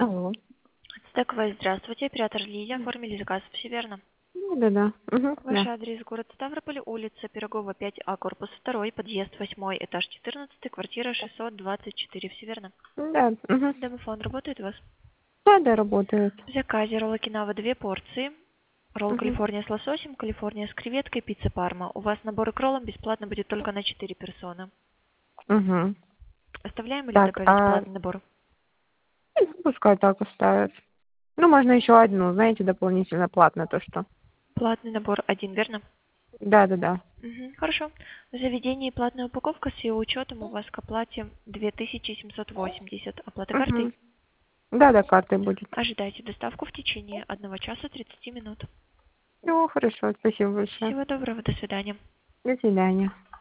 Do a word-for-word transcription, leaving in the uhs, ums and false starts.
Алло. Стековая, здравствуйте, оператор Лилия, оформили заказ, все верно? Ну, да-да. Мгм, Ваш да. адрес город Ставрополь, улица Пирогова, пять А, корпус два, подъезд восьмой, этаж четырнадцатый, квартира шестьсот двадцать четыре, все верно? Да. Мгм. Домофон работает у вас? Да, да, работает. В заказе роллы кинава две порции, ролл Мгм. Калифорния с лососем, Калифорния с креветкой, пицца Парма. У вас набор к роллам бесплатно будет только на четыре персоны. Мгм. Оставляем или Так, добавить а платный набор? ну, пускай так оставят. Ну, можно еще одну, знаете, дополнительно платно то, что. Платный набор один, верно? Да-да-да. Мгм, хорошо. В заведении платная упаковка с ее учетом у вас к оплате две тысячи семьсот восемьдесят. Оплата картой. Мгм. Да-да, картой будет. Ожидайте доставку в течение одного часа тридцати минут. Ну, хорошо, спасибо большое. Всего доброго, до свидания. До свидания.